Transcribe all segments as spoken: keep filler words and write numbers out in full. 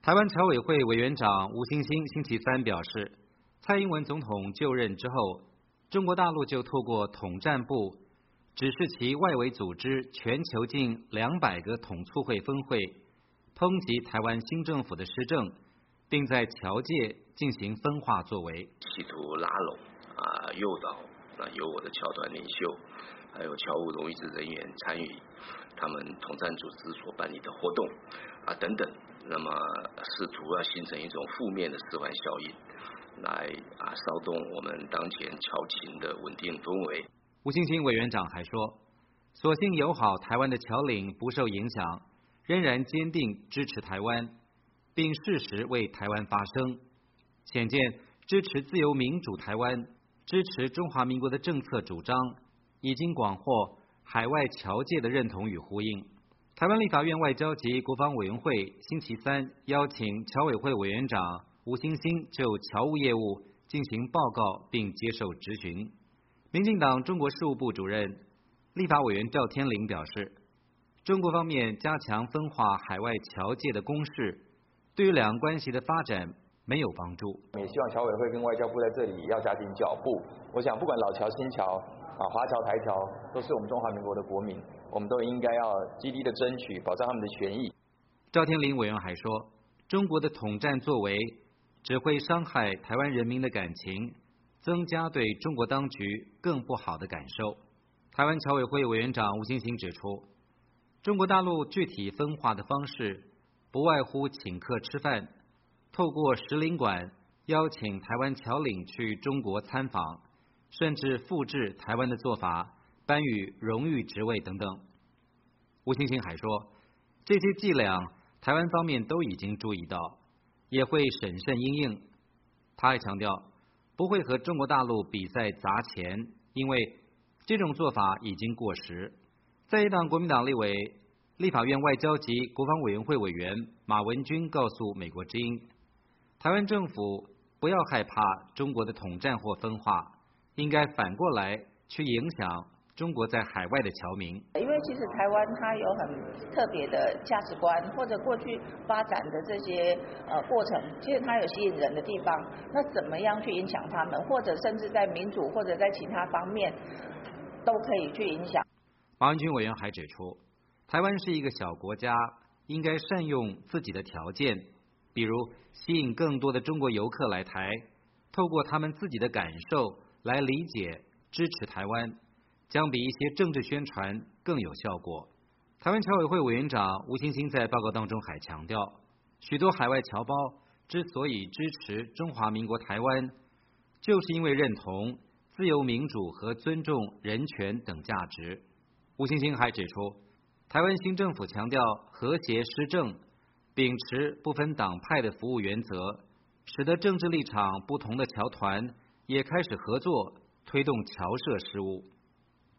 台湾侨委会委员长吴欣欣星期三表示，蔡英文总统就任之后，中国大陆就透过统战部指示其外围组织全球近两百个统促会分会，抨击台湾新政府的施政，并在侨界进行分化作为， 企图拉拢啊诱导啊由我的侨团领袖，还有侨务荣誉制人员参与他们统战组织所办理的活动啊等等，那么试图要形成一种负面的示范效应，来啊骚动我们当前侨情的稳定氛围。 吴欣欣委员长还说，所幸友好台湾的侨领不受影响，仍然坚定支持台湾，并适时为台湾发声，显见支持自由民主台湾、支持中华民国的政策主张，已经广获海外侨界的认同与呼应。台湾立法院外交及国防委员会星期三邀请侨委会委员长吴欣欣就侨务业务进行报告并接受质询。民进党中国事务部主任、立法委员赵天麟表示，中国方面加强分化海外侨界的攻势，对于两岸关系的发展没有帮助。 也希望侨委会跟外交部在这里要加紧脚步。我想，不管老侨、新侨啊、华侨、台侨，都是我们中华民国的国民，我们都应该要积极的争取，保障他们的权益。 赵天麟委员还说，中国的统战作为只会伤害台湾人民的感情，增加对中国当局更不好的感受。台湾侨委会委员长吴欣欣指出，中国大陆具体分化的方式不外乎请客吃饭，透过使领馆邀请台湾侨领去中国参访，甚至复制台湾的做法，颁予荣誉职位等等。吴欣欣还说，这些伎俩台湾方面都已经注意到，也会审慎因应。他还强调，不会和中国大陆比赛砸钱，因为这种做法已经过时。在野党国民党立委、立法院外交及国防委员会委员马文君告诉美国之音，台湾政府不要害怕中国的统战或分化，应该反过来去影响中国在海外的侨民。 因为其实台湾它有很特别的价值观，或者过去发展的这些呃过程，其实它有吸引人的地方。那怎么样去影响他们，或者甚至在民主或者在其他方面都可以去影响。 马文君委员还指出，台湾是一个小国家，应该善用自己的条件，比如吸引更多的中国游客来台，透过他们自己的感受来理解、支持台湾，将比一些政治宣传更有效果。台湾侨委会委员长吴欣欣在报告当中还强调，许多海外侨胞之所以支持中华民国台湾，就是因为认同自由民主和尊重人权等价值。吴欣欣还指出，台湾新政府强调和谐施政，秉持不分党派的服务原则，使得政治立场不同的侨团也开始合作推动侨社事务。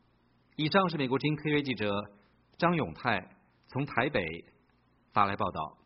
以上是美国之音特约记者张永泰从台北发来报道。